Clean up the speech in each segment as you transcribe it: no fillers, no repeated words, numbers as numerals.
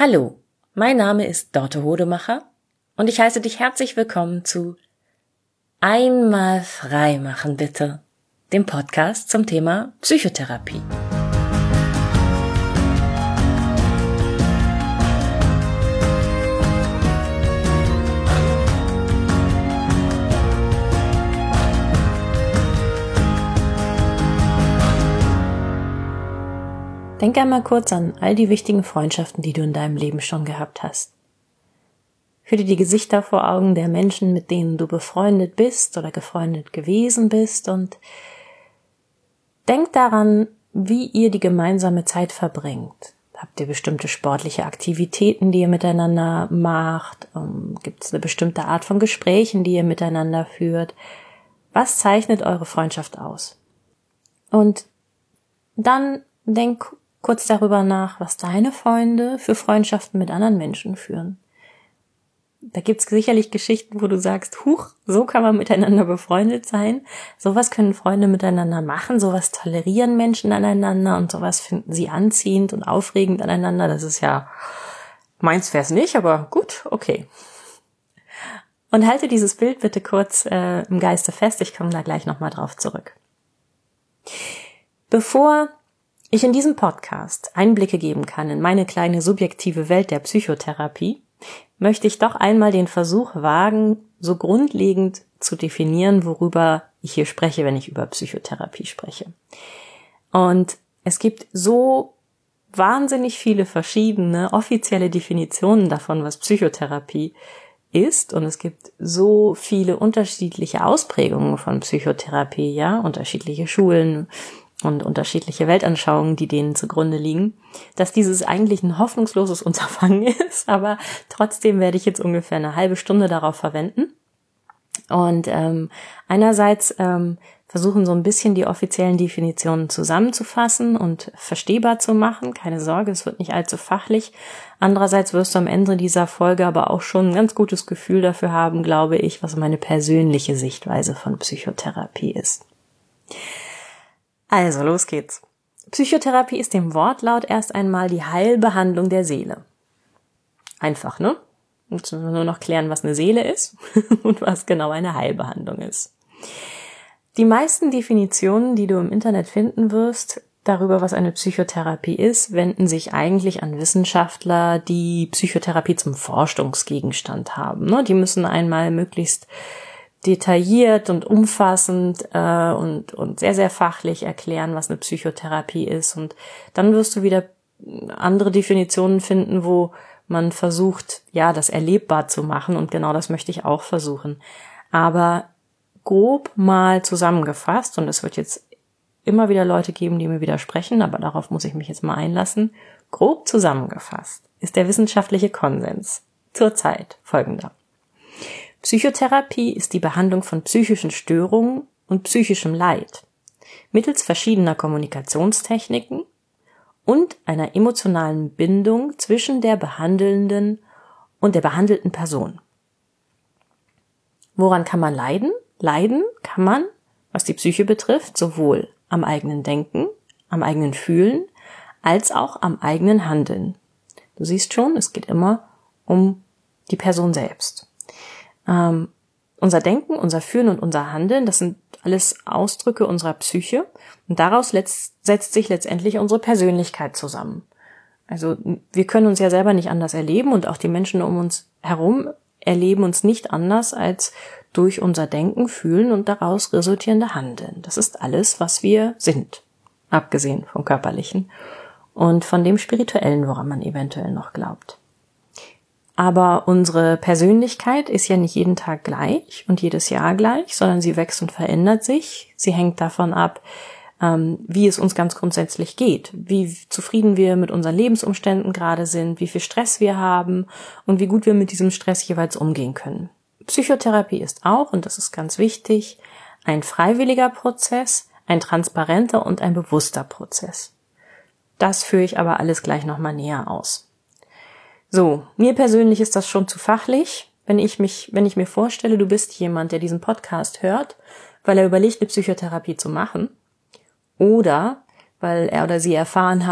Hallo, mein Name ist Dorte Hodemacher und ich heiße dich herzlich willkommen zu Einmal frei machen bitte, dem Podcast zum Thema Psychotherapie. Denk einmal kurz an all die wichtigen Freundschaften, die du in deinem Leben schon gehabt hast. Führ dir die Gesichter vor Augen der Menschen, mit denen du befreundet bist oder gefreundet gewesen bist, und denk daran, wie ihr die gemeinsame Zeit verbringt. Habt ihr bestimmte sportliche Aktivitäten, die ihr miteinander macht? Gibt es eine bestimmte Art von Gesprächen, die ihr miteinander führt? Was zeichnet eure Freundschaft aus? Und dann denk kurz darüber nach, was deine Freunde für Freundschaften mit anderen Menschen führen. Da gibt's sicherlich Geschichten, wo du sagst, huch, so kann man miteinander befreundet sein. Sowas können Freunde miteinander machen, sowas tolerieren Menschen aneinander und sowas finden sie anziehend und aufregend aneinander. Das ist ja, meins wär's nicht, aber gut, okay. Und halte dieses Bild bitte kurz im Geiste fest, ich komme da gleich nochmal drauf zurück. Bevor ich in diesem Podcast Einblicke geben kann in meine kleine subjektive Welt der Psychotherapie, möchte ich doch einmal den Versuch wagen, so grundlegend zu definieren, worüber ich hier spreche, wenn ich über Psychotherapie spreche. Und es gibt so wahnsinnig viele verschiedene offizielle Definitionen davon, was Psychotherapie ist, und es gibt so viele unterschiedliche Ausprägungen von Psychotherapie, ja, unterschiedliche Schulen und unterschiedliche Weltanschauungen, die denen zugrunde liegen, dass dieses eigentlich ein hoffnungsloses Unterfangen ist, aber trotzdem werde ich jetzt ungefähr eine halbe Stunde darauf verwenden und einerseits versuchen so ein bisschen die offiziellen Definitionen zusammenzufassen und verstehbar zu machen. Keine Sorge, es wird nicht allzu fachlich. Andererseits wirst du am Ende dieser Folge aber auch schon ein ganz gutes Gefühl dafür haben, glaube ich, was meine persönliche Sichtweise von Psychotherapie ist. Also, los geht's. Psychotherapie ist dem Wortlaut erst einmal die Heilbehandlung der Seele. Einfach, ne? Jetzt müssen wir nur noch klären, was eine Seele ist und was genau eine Heilbehandlung ist. Die meisten Definitionen, die du im Internet finden wirst, darüber, was eine Psychotherapie ist, wenden sich eigentlich an Wissenschaftler, die Psychotherapie zum Forschungsgegenstand haben, ne? Die müssen einmal möglichst detailliert und umfassend und sehr, sehr fachlich erklären, was eine Psychotherapie ist. Und dann wirst du wieder andere Definitionen finden, wo man versucht, ja, das erlebbar zu machen. Und genau das möchte ich auch versuchen. Aber grob mal zusammengefasst, und es wird jetzt immer wieder Leute geben, die mir widersprechen, aber darauf muss ich mich jetzt mal einlassen. Grob zusammengefasst ist der wissenschaftliche Konsens zurzeit folgender: Psychotherapie ist die Behandlung von psychischen Störungen und psychischem Leid mittels verschiedener Kommunikationstechniken und einer emotionalen Bindung zwischen der behandelnden und der behandelten Person. Woran kann man leiden? Leiden kann man, was die Psyche betrifft, sowohl am eigenen Denken, am eigenen Fühlen, als auch am eigenen Handeln. Du siehst schon, es geht immer um die Person selbst. Unser Denken, unser Fühlen und unser Handeln, das sind alles Ausdrücke unserer Psyche, und daraus setzt sich letztendlich unsere Persönlichkeit zusammen. Also wir können uns ja selber nicht anders erleben, und auch die Menschen um uns herum erleben uns nicht anders als durch unser Denken, Fühlen und daraus resultierende Handeln. Das ist alles, was wir sind, abgesehen vom Körperlichen und von dem Spirituellen, woran man eventuell noch glaubt. Aber unsere Persönlichkeit ist ja nicht jeden Tag gleich und jedes Jahr gleich, sondern sie wächst und verändert sich. Sie hängt davon ab, wie es uns ganz grundsätzlich geht, wie zufrieden wir mit unseren Lebensumständen gerade sind, wie viel Stress wir haben und wie gut wir mit diesem Stress jeweils umgehen können. Psychotherapie ist auch, und das ist ganz wichtig, ein freiwilliger Prozess, ein transparenter und ein bewusster Prozess. Das führe ich aber alles gleich nochmal näher aus. So, mir persönlich ist das schon zu fachlich, wenn ich mir vorstelle, du bist jemand, der diesen Podcast hört, weil er überlegt, eine Psychotherapie zu machen, oder weil er oder sie erfahren hat,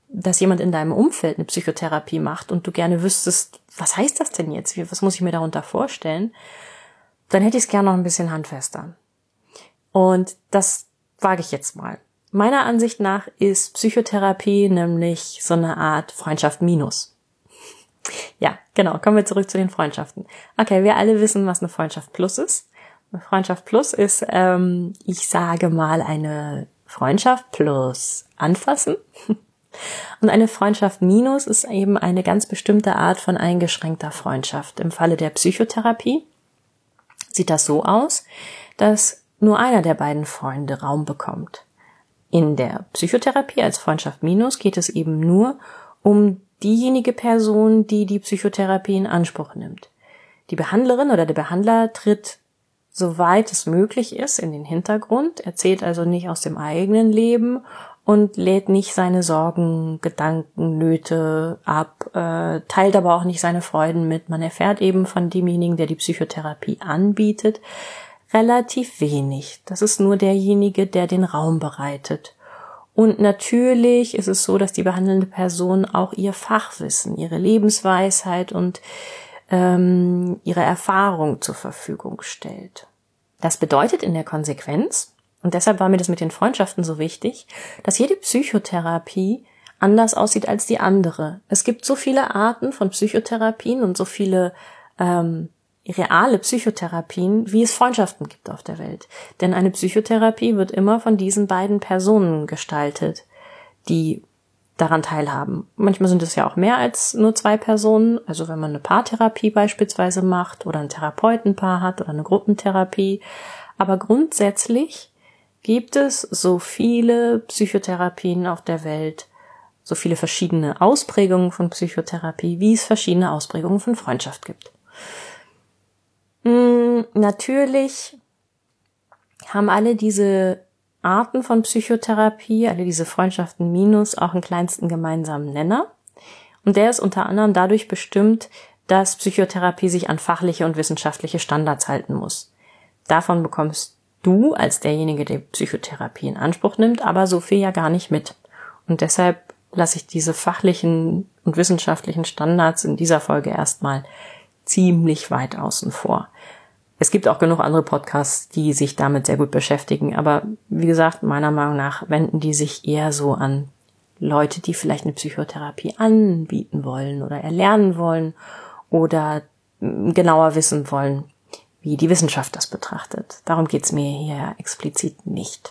dass jemand in deinem Umfeld eine Psychotherapie macht und du gerne wüsstest, was heißt das denn jetzt? Was muss ich mir darunter vorstellen? Dann hätte ich es gerne noch ein bisschen handfester. Und das wage ich jetzt mal. Meiner Ansicht nach ist Psychotherapie nämlich so eine Art Freundschaft minus. Ja, genau, kommen wir zurück zu den Freundschaften. Okay, wir alle wissen, was eine Freundschaft plus ist. Eine Freundschaft plus ist, ich sage mal, eine Freundschaft plus anfassen. Und eine Freundschaft minus ist eben eine ganz bestimmte Art von eingeschränkter Freundschaft. Im Falle der Psychotherapie sieht das so aus, dass nur einer der beiden Freunde Raum bekommt. In der Psychotherapie als Freundschaft minus geht es eben nur um diejenige Person, die die Psychotherapie in Anspruch nimmt. Die Behandlerin oder der Behandler tritt, soweit es möglich ist, in den Hintergrund, erzählt also nicht aus dem eigenen Leben und lädt nicht seine Sorgen, Gedanken, Nöte ab, teilt aber auch nicht seine Freuden mit. Man erfährt eben von demjenigen, der die Psychotherapie anbietet, relativ wenig. Das ist nur derjenige, der den Raum bereitet. Und natürlich ist es so, dass die behandelnde Person auch ihr Fachwissen, ihre Lebensweisheit und ihre Erfahrung zur Verfügung stellt. Das bedeutet in der Konsequenz, und deshalb war mir das mit den Freundschaften so wichtig, dass jede Psychotherapie anders aussieht als die andere. Es gibt so viele Arten von Psychotherapien und so viele reale Psychotherapien, wie es Freundschaften gibt auf der Welt. Denn eine Psychotherapie wird immer von diesen beiden Personen gestaltet, die daran teilhaben. Manchmal sind es ja auch mehr als nur 2 Personen. Also wenn man eine Paartherapie beispielsweise macht oder ein Therapeutenpaar hat oder eine Gruppentherapie. Aber grundsätzlich gibt es so viele Psychotherapien auf der Welt, so viele verschiedene Ausprägungen von Psychotherapie, wie es verschiedene Ausprägungen von Freundschaft gibt. Natürlich haben alle diese Arten von Psychotherapie, alle diese Freundschaften minus, auch einen kleinsten gemeinsamen Nenner. Und der ist unter anderem dadurch bestimmt, dass Psychotherapie sich an fachliche und wissenschaftliche Standards halten muss. Davon bekommst du als derjenige, der Psychotherapie in Anspruch nimmt, aber so viel ja gar nicht mit. Und deshalb lasse ich diese fachlichen und wissenschaftlichen Standards in dieser Folge erstmal ziemlich weit außen vor. Es gibt auch genug andere Podcasts, die sich damit sehr gut beschäftigen, aber wie gesagt, meiner Meinung nach wenden die sich eher so an Leute, die vielleicht eine Psychotherapie anbieten wollen oder erlernen wollen oder genauer wissen wollen, wie die Wissenschaft das betrachtet. Darum geht's mir hier explizit nicht.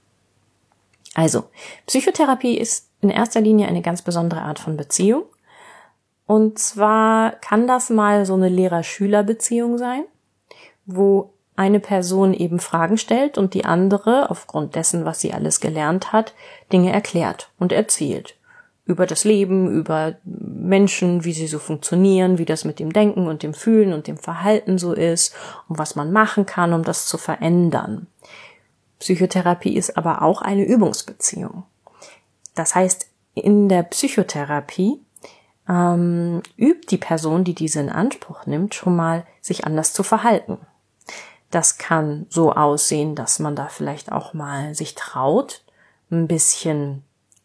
Also, Psychotherapie ist in erster Linie eine ganz besondere Art von Beziehung. Und zwar kann das mal so eine Lehrer-Schüler-Beziehung sein, wo eine Person eben Fragen stellt und die andere, aufgrund dessen, was sie alles gelernt hat, Dinge erklärt und erzählt. Über das Leben, über Menschen, wie sie so funktionieren, wie das mit dem Denken und dem Fühlen und dem Verhalten so ist und was man machen kann, um das zu verändern. Psychotherapie ist aber auch eine Übungsbeziehung. Das heißt, in der Psychotherapie übt die Person, die diese in Anspruch nimmt, schon mal, sich anders zu verhalten. Das kann so aussehen, dass man da vielleicht auch mal sich traut, ein bisschen,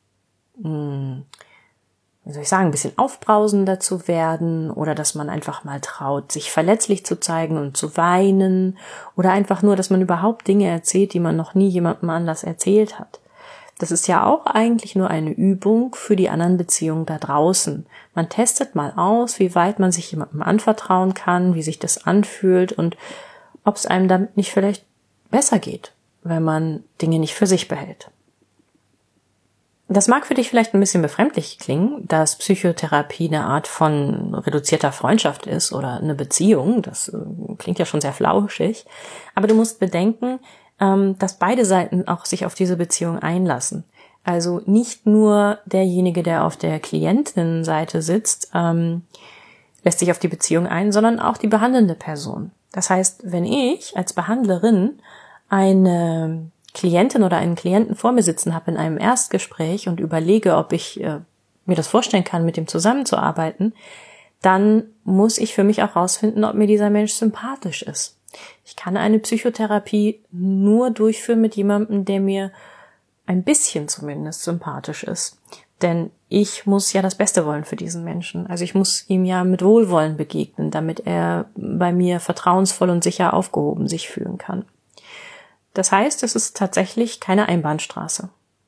ein bisschen aufbrausender zu werden oder dass man einfach mal traut, sich verletzlich zu zeigen und zu weinen oder einfach nur, dass man überhaupt Dinge erzählt, die man noch nie jemandem anders erzählt hat. Das ist ja auch eigentlich nur eine Übung für die anderen Beziehungen da draußen. Man testet mal aus, wie weit man sich jemandem anvertrauen kann, wie sich das anfühlt und ob es einem damit nicht vielleicht besser geht, wenn man Dinge nicht für sich behält. Das mag für dich vielleicht ein bisschen befremdlich klingen, dass Psychotherapie eine Art von reduzierter Freundschaft ist oder eine Beziehung. Das klingt ja schon sehr flauschig. Aber du musst bedenken, dass beide Seiten auch sich auf diese Beziehung einlassen. Also nicht nur derjenige, der auf der Klientinnenseite sitzt, lässt sich auf die Beziehung ein, sondern auch die behandelnde Person. Das heißt, wenn ich als Behandlerin eine Klientin oder einen Klienten vor mir sitzen habe in einem Erstgespräch und überlege, ob ich mir das vorstellen kann, mit dem zusammenzuarbeiten, dann muss ich für mich auch rausfinden, ob mir dieser Mensch sympathisch ist. Ich kann eine Psychotherapie nur durchführen mit jemandem, der mir ein bisschen zumindest sympathisch ist. Denn ich muss ja das Beste wollen für diesen Menschen. Also ich muss ihm ja mit Wohlwollen begegnen, damit er bei mir vertrauensvoll und sicher aufgehoben sich fühlen kann. Das heißt, es ist tatsächlich keine Einbahnstraße.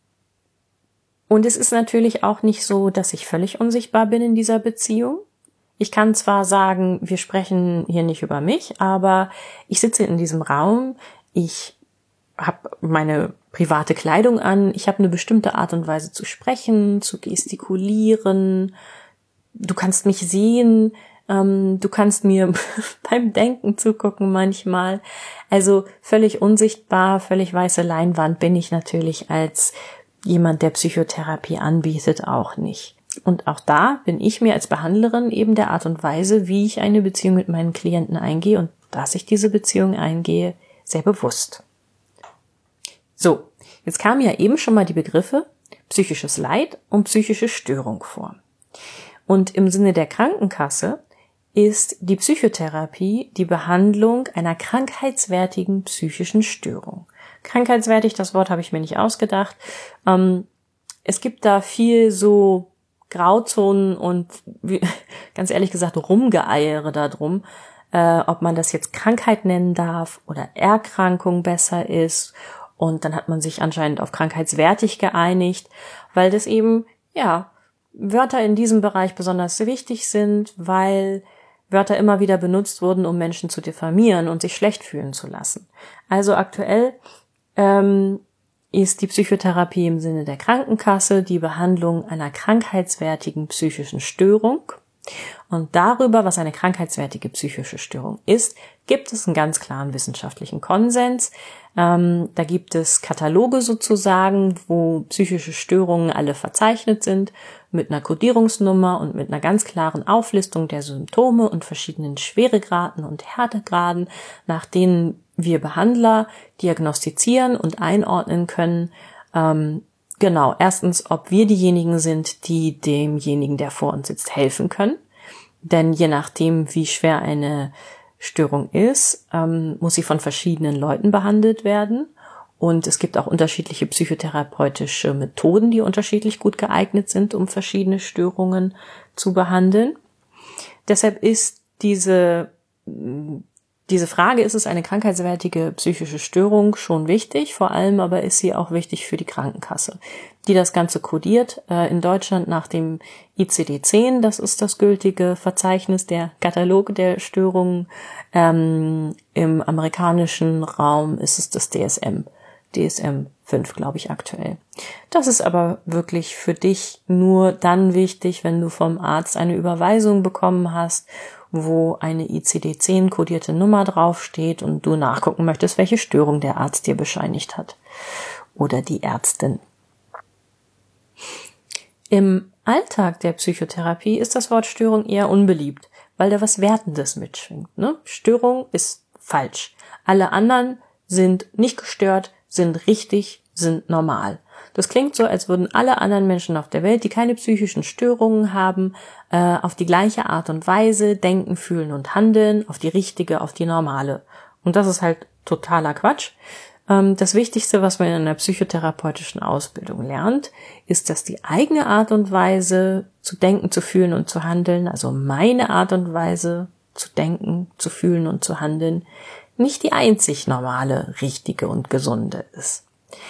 Und es ist natürlich auch nicht so, dass ich völlig unsichtbar bin in dieser Beziehung. Ich kann zwar sagen, wir sprechen hier nicht über mich, aber ich sitze in diesem Raum, ich habe meine private Kleidung an, ich habe eine bestimmte Art und Weise zu sprechen, zu gestikulieren, du kannst mich sehen, du kannst mir beim Denken zugucken manchmal. Also völlig unsichtbar, völlig weiße Leinwand bin ich natürlich als jemand, der Psychotherapie anbietet, auch nicht. Und auch da bin ich mir als Behandlerin eben der Art und Weise, wie ich eine Beziehung mit meinen Klienten eingehe und dass ich diese Beziehung eingehe, sehr bewusst. So, jetzt kamen ja eben schon mal die Begriffe psychisches Leid und psychische Störung vor. Und im Sinne der Krankenkasse ist die Psychotherapie die Behandlung einer krankheitswertigen psychischen Störung. Krankheitswertig, das Wort habe ich mir nicht ausgedacht. Es gibt da viel so Grauzonen und ganz ehrlich gesagt Rumgeeiere darum, ob man das jetzt Krankheit nennen darf oder Erkrankung besser ist. Und dann hat man sich anscheinend auf krankheitswertig geeinigt, weil das eben, ja, Wörter in diesem Bereich besonders wichtig sind, weil Wörter immer wieder benutzt wurden, um Menschen zu diffamieren und sich schlecht fühlen zu lassen. Also aktuell ist die Psychotherapie im Sinne der Krankenkasse die Behandlung einer krankheitswertigen psychischen Störung. Und darüber, was eine krankheitswertige psychische Störung ist, gibt es einen ganz klaren wissenschaftlichen Konsens. Da gibt es Kataloge sozusagen, wo psychische Störungen alle verzeichnet sind, mit einer Kodierungsnummer und mit einer ganz klaren Auflistung der Symptome und verschiedenen Schweregraden und Härtegraden, nach denen wir Behandler diagnostizieren und einordnen können. Genau, erstens, ob wir diejenigen sind, die demjenigen, der vor uns sitzt, helfen können. Denn je nachdem, wie schwer eine Störung ist, muss sie von verschiedenen Leuten behandelt werden. Und es gibt auch unterschiedliche psychotherapeutische Methoden, die unterschiedlich gut geeignet sind, um verschiedene Störungen zu behandeln. Deshalb ist diese Frage, ist es eine krankheitswertige psychische Störung, schon wichtig, vor allem aber ist sie auch wichtig für die Krankenkasse, die das Ganze kodiert in Deutschland nach dem ICD-10, das ist das gültige Verzeichnis, der Katalog der Störungen. Im amerikanischen Raum ist es das DSM-5, glaube ich, aktuell. Das ist aber wirklich für dich nur dann wichtig, wenn du vom Arzt eine Überweisung bekommen hast, wo eine ICD-10 kodierte Nummer draufsteht und du nachgucken möchtest, welche Störung der Arzt dir bescheinigt hat oder die Ärztin. Im Alltag der Psychotherapie ist das Wort Störung eher unbeliebt, weil da was Wertendes mitschwingt. Ne? Störung ist falsch. Alle anderen sind nicht gestört, sind richtig, sind normal. Das klingt so, als würden alle anderen Menschen auf der Welt, die keine psychischen Störungen haben, auf die gleiche Art und Weise denken, fühlen und handeln, auf die richtige, auf die normale. Und das ist halt totaler Quatsch. Das Wichtigste, was man in einer psychotherapeutischen Ausbildung lernt, ist, dass die eigene Art und Weise zu denken, zu fühlen und zu handeln, also meine Art und Weise zu denken, zu fühlen und zu handeln, nicht die einzig normale, richtige und gesunde ist.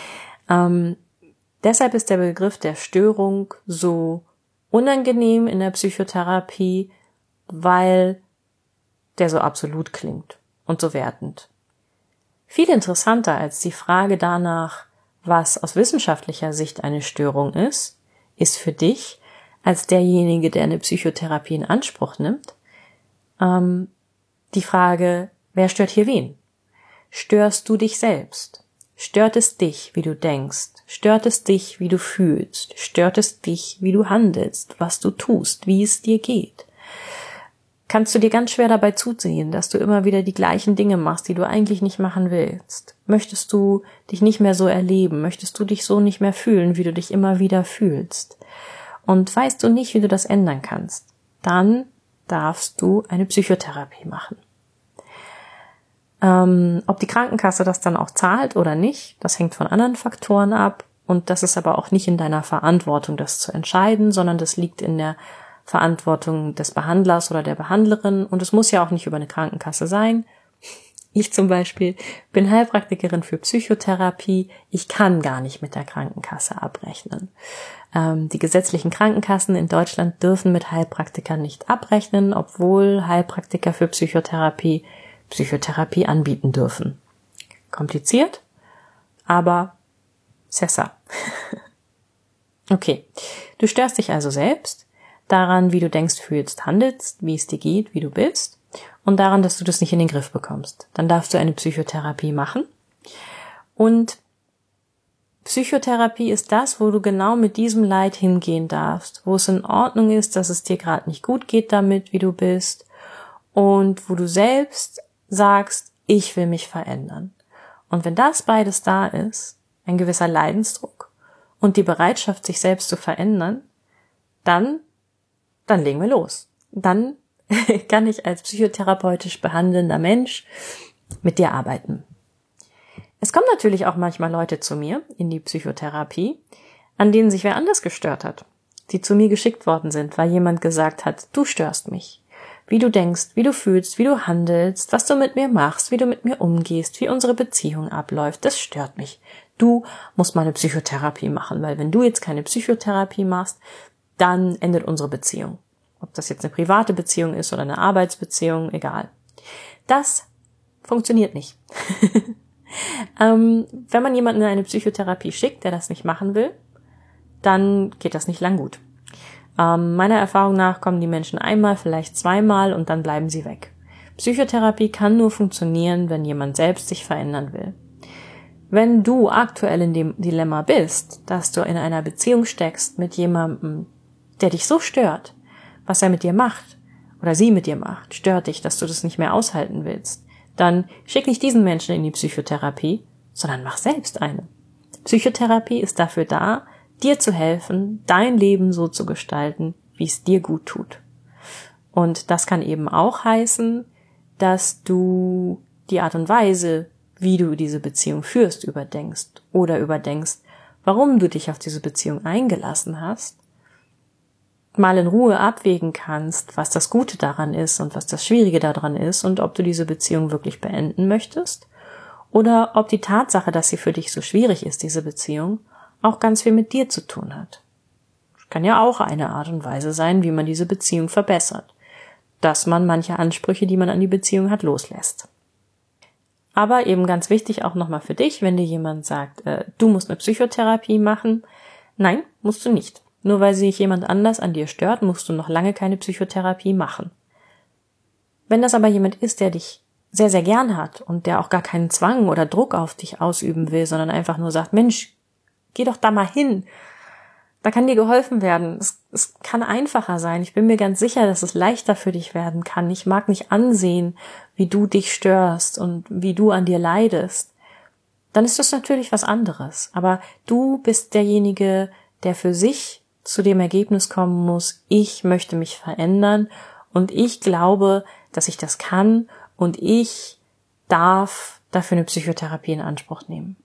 Deshalb ist der Begriff der Störung so unangenehm in der Psychotherapie, weil der so absolut klingt und so wertend. Viel interessanter als die Frage danach, was aus wissenschaftlicher Sicht eine Störung ist für dich, als derjenige, der eine Psychotherapie in Anspruch nimmt, die Frage, wer stört hier wen? Störst du dich selbst? Stört es dich, wie du denkst? Stört es dich, wie du fühlst? Stört es dich, wie du handelst, was du tust, wie es dir geht? Kannst du dir ganz schwer dabei zusehen, dass du immer wieder die gleichen Dinge machst, die du eigentlich nicht machen willst? Möchtest du dich nicht mehr so erleben? Möchtest du dich so nicht mehr fühlen, wie du dich immer wieder fühlst? Und weißt du nicht, wie du das ändern kannst? Dann darfst du eine Psychotherapie machen. Ob die Krankenkasse das dann auch zahlt oder nicht, das hängt von anderen Faktoren ab. Und das ist aber auch nicht in deiner Verantwortung, das zu entscheiden, sondern das liegt in der Verantwortung des Behandlers oder der Behandlerin. Und es muss ja auch nicht über eine Krankenkasse sein. Ich zum Beispiel bin Heilpraktikerin für Psychotherapie. Ich kann gar nicht mit der Krankenkasse abrechnen. Die gesetzlichen Krankenkassen in Deutschland dürfen mit Heilpraktikern nicht abrechnen, obwohl Heilpraktiker für Psychotherapie anbieten dürfen. Kompliziert, aber Sessa. Okay, du störst dich also selbst daran, wie du denkst, fühlst, handelst, wie es dir geht, wie du bist und daran, dass du das nicht in den Griff bekommst. Dann darfst du eine Psychotherapie machen und Psychotherapie ist das, wo du genau mit diesem Leid hingehen darfst, wo es in Ordnung ist, dass es dir gerade nicht gut geht damit, wie du bist und wo du selbst sagst, ich will mich verändern. Und wenn das beides da ist, ein gewisser Leidensdruck und die Bereitschaft, sich selbst zu verändern, dann legen wir los. Dann kann ich als psychotherapeutisch behandelnder Mensch mit dir arbeiten. Es kommen natürlich auch manchmal Leute zu mir in die Psychotherapie, an denen sich wer anders gestört hat, die zu mir geschickt worden sind, weil jemand gesagt hat, du störst mich. Wie du denkst, wie du fühlst, wie du handelst, was du mit mir machst, wie du mit mir umgehst, wie unsere Beziehung abläuft, das stört mich. Du musst mal eine Psychotherapie machen, weil wenn du jetzt keine Psychotherapie machst, dann endet unsere Beziehung. Ob das jetzt eine private Beziehung ist oder eine Arbeitsbeziehung, egal. Das funktioniert nicht. Wenn man jemanden in eine Psychotherapie schickt, der das nicht machen will, dann geht das nicht lang gut. Meiner Erfahrung nach kommen die Menschen einmal, vielleicht zweimal und dann bleiben sie weg. Psychotherapie kann nur funktionieren, wenn jemand selbst sich verändern will. Wenn du aktuell in dem Dilemma bist, dass du in einer Beziehung steckst mit jemandem, der dich so stört, was er mit dir macht oder sie mit dir macht, stört dich, dass du das nicht mehr aushalten willst, dann schick nicht diesen Menschen in die Psychotherapie, sondern mach selbst eine. Psychotherapie ist dafür da, dir zu helfen, dein Leben so zu gestalten, wie es dir gut tut. Und das kann eben auch heißen, dass du die Art und Weise, wie du diese Beziehung führst, überdenkst oder überdenkst, warum du dich auf diese Beziehung eingelassen hast, mal in Ruhe abwägen kannst, was das Gute daran ist und was das Schwierige daran ist und ob du diese Beziehung wirklich beenden möchtest oder ob die Tatsache, dass sie für dich so schwierig ist, diese Beziehung, auch ganz viel mit dir zu tun hat. Das kann ja auch eine Art und Weise sein, wie man diese Beziehung verbessert, dass man manche Ansprüche, die man an die Beziehung hat, loslässt. Aber eben ganz wichtig auch nochmal für dich, wenn dir jemand sagt, du musst eine Psychotherapie machen, nein, musst du nicht. Nur weil sich jemand anders an dir stört, musst du noch lange keine Psychotherapie machen. Wenn das aber jemand ist, der dich sehr, sehr gern hat und der auch gar keinen Zwang oder Druck auf dich ausüben will, sondern einfach nur sagt, Mensch, geh doch da mal hin, da kann dir geholfen werden. Es kann einfacher sein. Ich bin mir ganz sicher, dass es leichter für dich werden kann. Ich mag nicht ansehen, wie du dich störst und wie du an dir leidest. Dann ist das natürlich was anderes. Aber du bist derjenige, der für sich zu dem Ergebnis kommen muss, ich möchte mich verändern und ich glaube, dass ich das kann und ich darf dafür eine Psychotherapie in Anspruch nehmen.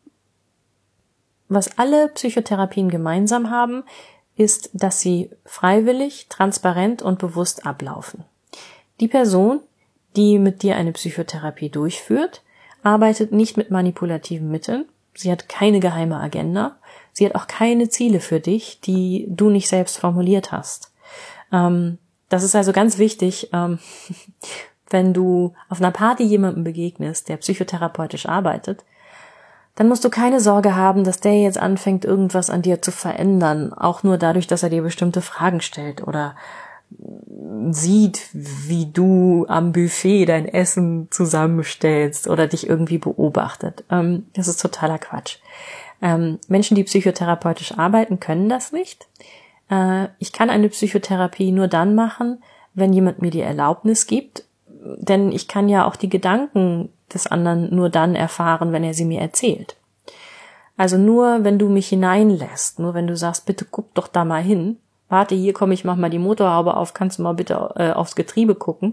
Was alle Psychotherapien gemeinsam haben, ist, dass sie freiwillig, transparent und bewusst ablaufen. Die Person, die mit dir eine Psychotherapie durchführt, arbeitet nicht mit manipulativen Mitteln. Sie hat keine geheime Agenda. Sie hat auch keine Ziele für dich, die du nicht selbst formuliert hast. Das ist also ganz wichtig, wenn du auf einer Party jemandem begegnest, der psychotherapeutisch arbeitet, dann musst du keine Sorge haben, dass der jetzt anfängt, irgendwas an dir zu verändern, auch nur dadurch, dass er dir bestimmte Fragen stellt oder sieht, wie du am Buffet dein Essen zusammenstellst oder dich irgendwie beobachtet. Das ist totaler Quatsch. Menschen, die psychotherapeutisch arbeiten, können das nicht. Ich kann eine Psychotherapie nur dann machen, wenn jemand mir die Erlaubnis gibt, denn ich kann ja auch die Gedanken des anderen nur dann erfahren, wenn er sie mir erzählt. Also nur, wenn du mich hineinlässt, nur wenn du sagst, bitte guck doch da mal hin, warte, hier komm, ich mach mal die Motorhaube auf, kannst du mal bitte aufs Getriebe gucken?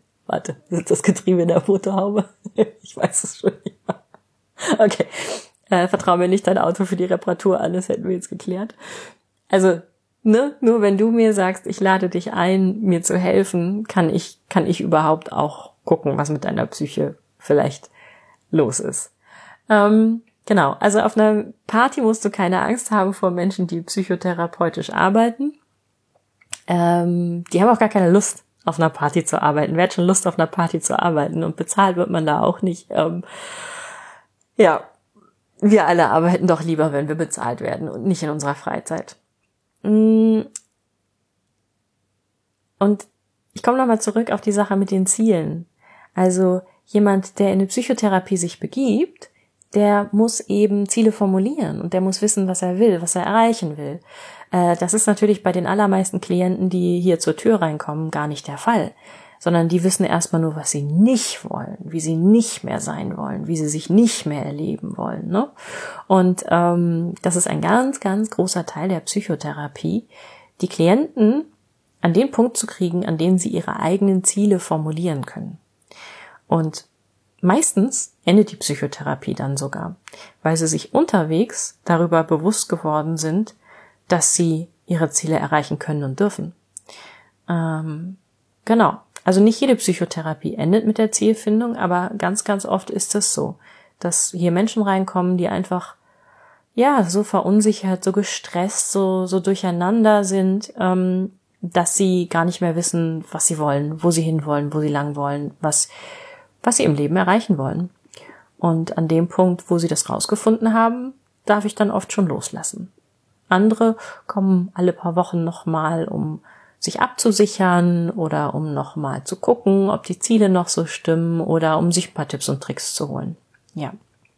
Warte, ist das Getriebe in der Motorhaube? Ich weiß es schon nicht mal. Okay. Vertrau mir nicht dein Auto für die Reparatur an, das hätten wir jetzt geklärt. Also, nur wenn du mir sagst, ich lade dich ein, mir zu helfen, kann ich überhaupt auch gucken, was mit deiner Psyche vielleicht los ist. Genau, also auf einer Party musst du keine Angst haben vor Menschen, die psychotherapeutisch arbeiten. Die haben auch gar keine Lust, auf einer Party zu arbeiten. Wer hat schon Lust, auf einer Party zu arbeiten? Und bezahlt wird man da auch nicht. Ja, wir alle arbeiten doch lieber, wenn wir bezahlt werden und nicht in unserer Freizeit. Und ich komme nochmal zurück auf die Sache mit den Zielen. Also jemand, der in eine Psychotherapie sich begibt, der muss eben Ziele formulieren und der muss wissen, was er will, was er erreichen will. Das ist natürlich bei den allermeisten Klienten, die hier zur Tür reinkommen, gar nicht der Fall, sondern die wissen erstmal nur, was sie nicht wollen, wie sie nicht mehr sein wollen, wie sie sich nicht mehr erleben wollen, ne? Und das ist ein ganz, ganz großer Teil der Psychotherapie, die Klienten an den Punkt zu kriegen, an dem sie ihre eigenen Ziele formulieren können. Und meistens endet die Psychotherapie dann sogar, weil sie sich unterwegs darüber bewusst geworden sind, dass sie ihre Ziele erreichen können und dürfen. Genau. Also nicht jede Psychotherapie endet mit der Zielfindung, aber ganz, ganz oft ist es so, dass hier Menschen reinkommen, die einfach, ja, so verunsichert, so gestresst, so durcheinander sind, dass sie gar nicht mehr wissen, was sie wollen, wo sie hinwollen, wo sie lang wollen, was sie im Leben erreichen wollen. Und an dem Punkt, wo sie das rausgefunden haben, darf ich dann oft schon loslassen. Andere kommen alle paar Wochen nochmal, um sich abzusichern oder um nochmal zu gucken, ob die Ziele noch so stimmen oder um sich ein paar Tipps und Tricks zu holen. Ja.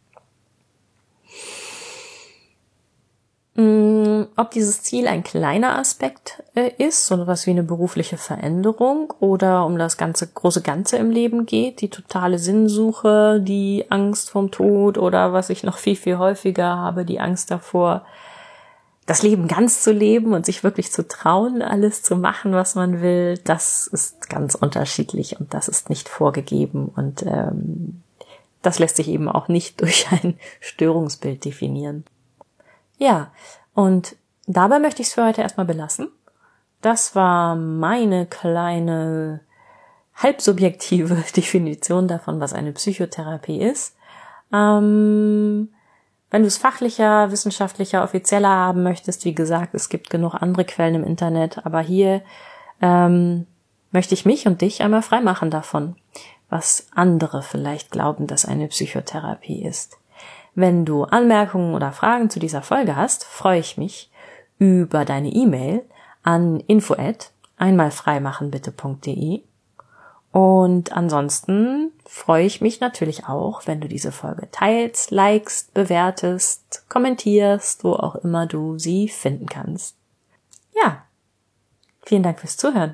Ob dieses Ziel ein kleiner Aspekt ist, so etwas wie eine berufliche Veränderung oder um das große Ganze im Leben geht, die totale Sinnsuche, die Angst vorm Tod oder was ich noch viel, viel häufiger habe, die Angst davor, das Leben ganz zu leben und sich wirklich zu trauen, alles zu machen, was man will, das ist ganz unterschiedlich und das ist nicht vorgegeben und das lässt sich eben auch nicht durch ein Störungsbild definieren. Ja, und dabei möchte ich es für heute erstmal belassen. Das war meine kleine halbsubjektive Definition davon, was eine Psychotherapie ist. Wenn du es fachlicher, wissenschaftlicher, offizieller haben möchtest, wie gesagt, es gibt genug andere Quellen im Internet, aber hier möchte ich mich und dich einmal freimachen davon, was andere vielleicht glauben, dass eine Psychotherapie ist. Wenn du Anmerkungen oder Fragen zu dieser Folge hast, freue ich mich über deine E-Mail an info@einmalfreimachenbitte.de. Und ansonsten freue ich mich natürlich auch, wenn du diese Folge teilst, likest, bewertest, kommentierst, wo auch immer du sie finden kannst. Ja, vielen Dank fürs Zuhören.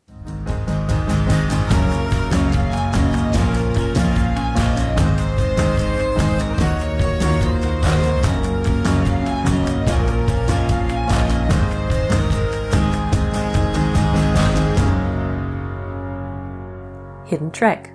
Hidden Track.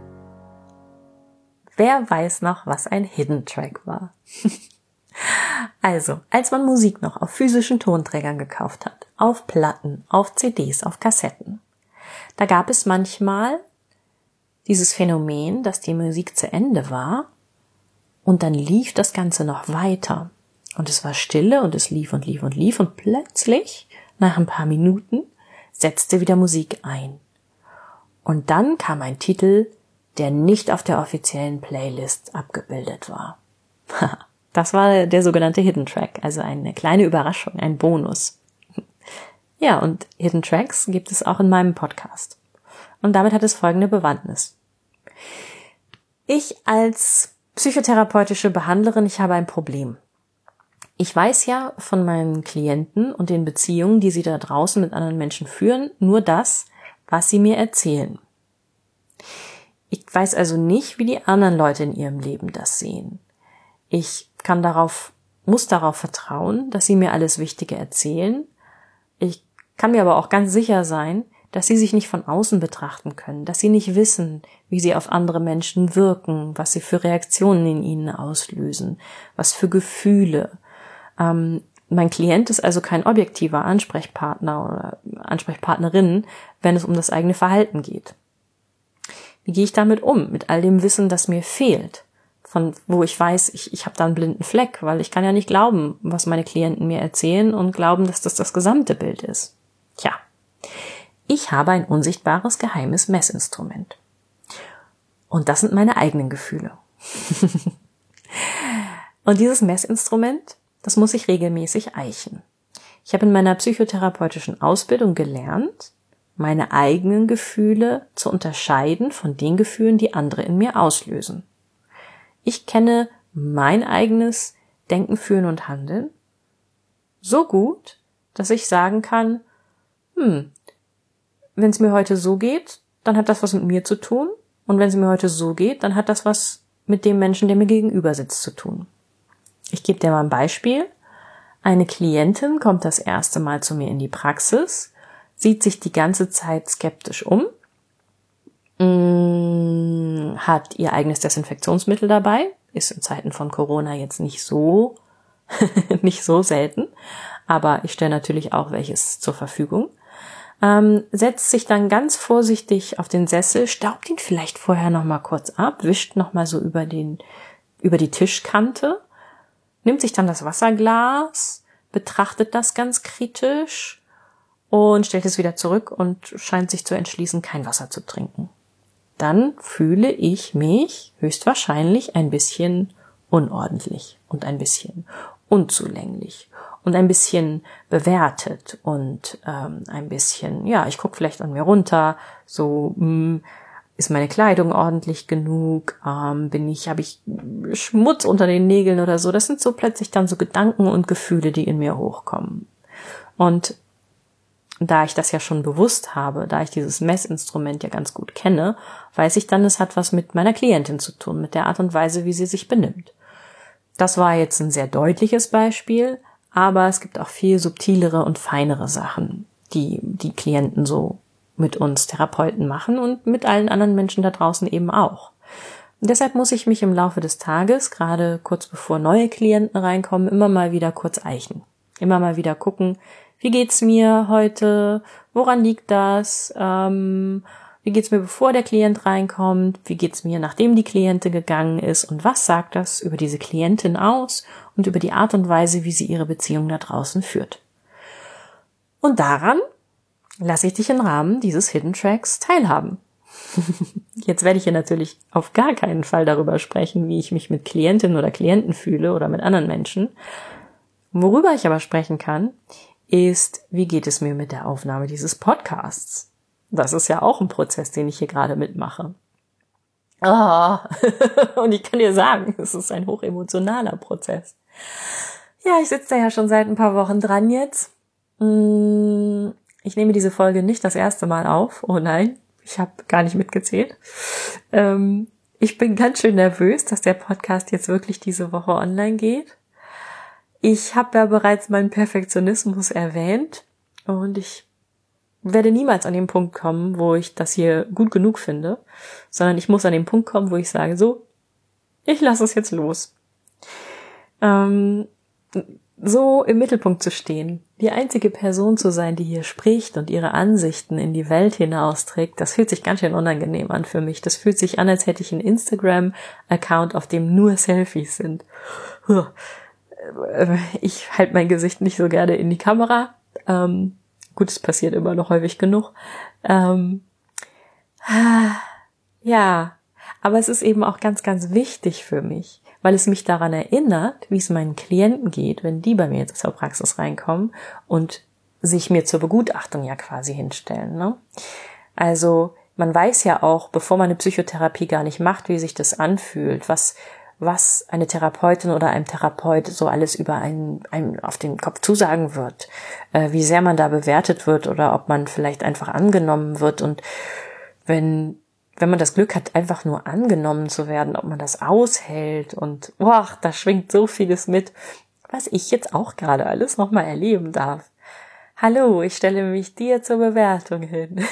Wer weiß noch, was ein Hidden Track war? Also, als man Musik noch auf physischen Tonträgern gekauft hat, auf Platten, auf CDs, auf Kassetten, da gab es manchmal dieses Phänomen, dass die Musik zu Ende war und dann lief das Ganze noch weiter. Und es war Stille und es lief und lief und lief und plötzlich, nach ein paar Minuten, setzte wieder Musik ein. Und dann kam ein Titel, der nicht auf der offiziellen Playlist abgebildet war. Das war der sogenannte Hidden Track, also eine kleine Überraschung, ein Bonus. Ja, und Hidden Tracks gibt es auch in meinem Podcast. Und damit hat es folgende Bewandtnis. Ich als psychotherapeutische Behandlerin, ich habe ein Problem. Ich weiß ja von meinen Klienten und den Beziehungen, die sie da draußen mit anderen Menschen führen, nur das, was sie mir erzählen. Ich weiß also nicht, wie die anderen Leute in ihrem Leben das sehen. Ich muss darauf vertrauen, dass sie mir alles Wichtige erzählen. Ich kann mir aber auch ganz sicher sein, dass sie sich nicht von außen betrachten können, dass sie nicht wissen, wie sie auf andere Menschen wirken, was sie für Reaktionen in ihnen auslösen, was für Gefühle. Mein Klient ist also kein objektiver Ansprechpartner oder Ansprechpartnerin, wenn es um das eigene Verhalten geht. Wie gehe ich damit um? Mit all dem Wissen, das mir fehlt, von wo ich weiß, ich habe da einen blinden Fleck, weil ich kann ja nicht glauben, was meine Klienten mir erzählen und glauben, dass das gesamte Bild ist. Tja, ich habe ein unsichtbares, geheimes Messinstrument. Und das sind meine eigenen Gefühle. Und dieses Messinstrument, das muss ich regelmäßig eichen. Ich habe in meiner psychotherapeutischen Ausbildung gelernt, meine eigenen Gefühle zu unterscheiden von den Gefühlen, die andere in mir auslösen. Ich kenne mein eigenes Denken, Fühlen und Handeln so gut, dass ich sagen kann, wenn es mir heute so geht, dann hat das was mit mir zu tun. Und wenn es mir heute so geht, dann hat das was mit dem Menschen, der mir gegenüber sitzt, zu tun. Ich gebe dir mal ein Beispiel. Eine Klientin kommt das erste Mal zu mir in die Praxis, sieht sich die ganze Zeit skeptisch um, hat ihr eigenes Desinfektionsmittel dabei, ist in Zeiten von Corona jetzt nicht so selten, aber ich stelle natürlich auch welches zur Verfügung. Setzt sich dann ganz vorsichtig auf den Sessel, staubt ihn vielleicht vorher noch mal kurz ab, wischt noch mal so über die Tischkante, nimmt sich dann das Wasserglas, betrachtet das ganz kritisch und stellt es wieder zurück und scheint sich zu entschließen, kein Wasser zu trinken. Dann fühle ich mich höchstwahrscheinlich ein bisschen unordentlich und ein bisschen unzulänglich und ein bisschen bewertet und ein bisschen, ich gucke vielleicht an mir runter, so, ist meine Kleidung ordentlich genug, habe ich Schmutz unter den Nägeln oder so. Das sind so plötzlich dann so Gedanken und Gefühle, die in mir hochkommen. Und da ich das ja schon bewusst habe, da ich dieses Messinstrument ja ganz gut kenne, weiß ich dann, es hat was mit meiner Klientin zu tun, mit der Art und Weise, wie sie sich benimmt. Das war jetzt ein sehr deutliches Beispiel, aber es gibt auch viel subtilere und feinere Sachen, die die Klienten so mit uns Therapeuten machen und mit allen anderen Menschen da draußen eben auch. Und deshalb muss ich mich im Laufe des Tages, gerade kurz bevor neue Klienten reinkommen, immer mal wieder kurz eichen. Immer mal wieder gucken, wie geht's mir heute, woran liegt das, wie geht's mir, bevor der Klient reinkommt, wie geht's mir, nachdem die Klientin gegangen ist und was sagt das über diese Klientin aus und über die Art und Weise, wie sie ihre Beziehung da draußen führt. Und daran lasse ich dich im Rahmen dieses Hidden Tracks teilhaben. Jetzt werde ich hier natürlich auf gar keinen Fall darüber sprechen, wie ich mich mit Klientinnen oder Klienten fühle oder mit anderen Menschen. Worüber ich aber sprechen kann, ist, wie geht es mir mit der Aufnahme dieses Podcasts? Das ist ja auch ein Prozess, den ich hier gerade mitmache. Und ich kann dir sagen, es ist ein hochemotionaler Prozess. Ja, ich sitze da ja schon seit ein paar Wochen dran jetzt. Ich nehme diese Folge nicht das erste Mal auf. Oh nein, ich habe gar nicht mitgezählt. Ich bin ganz schön nervös, dass der Podcast jetzt wirklich diese Woche online geht. Ich habe ja bereits meinen Perfektionismus erwähnt und ich werde niemals an den Punkt kommen, wo ich das hier gut genug finde, sondern ich muss an den Punkt kommen, wo ich sage, so, ich lasse es jetzt los. So im Mittelpunkt zu stehen, die einzige Person zu sein, die hier spricht und ihre Ansichten in die Welt hinausträgt, das fühlt sich ganz schön unangenehm an für mich. Das fühlt sich an, als hätte ich einen Instagram-Account, auf dem nur Selfies sind. Ich halte mein Gesicht nicht so gerne in die Kamera. Gut, es passiert immer noch häufig genug. Ja, aber es ist eben auch ganz, ganz wichtig für mich, weil es mich daran erinnert, wie es meinen Klienten geht, wenn die bei mir jetzt zur Praxis reinkommen und sich mir zur Begutachtung ja quasi hinstellen, ne? Also man weiß ja auch, bevor man eine Psychotherapie gar nicht macht, wie sich das anfühlt, was eine Therapeutin oder einem Therapeut so alles über einen auf den Kopf zusagen wird, wie sehr man da bewertet wird oder ob man vielleicht einfach angenommen wird. Und wenn man das Glück hat, einfach nur angenommen zu werden, ob man das aushält und da schwingt so vieles mit, was ich jetzt auch gerade alles nochmal erleben darf. Hallo, ich stelle mich dir zur Bewertung hin.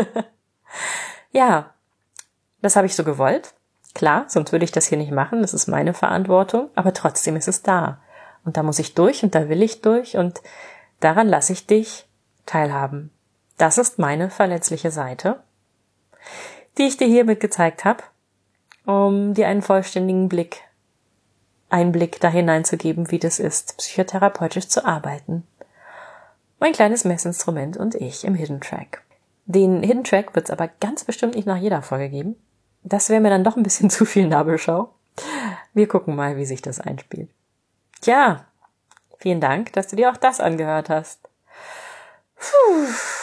Ja, das habe ich so gewollt. Klar, sonst würde ich das hier nicht machen, das ist meine Verantwortung, aber trotzdem ist es da. Und da muss ich durch und da will ich durch und daran lasse ich dich teilhaben. Das ist meine verletzliche Seite, die ich dir hiermit gezeigt habe, um dir einen vollständigen Einblick da hineinzugeben, wie das ist, psychotherapeutisch zu arbeiten. Mein kleines Messinstrument und ich im Hidden Track. Den Hidden Track wird es aber ganz bestimmt nicht nach jeder Folge geben. Das wäre mir dann doch ein bisschen zu viel Nabelschau. Wir gucken mal, wie sich das einspielt. Tja, vielen Dank, dass du dir auch das angehört hast. Puh.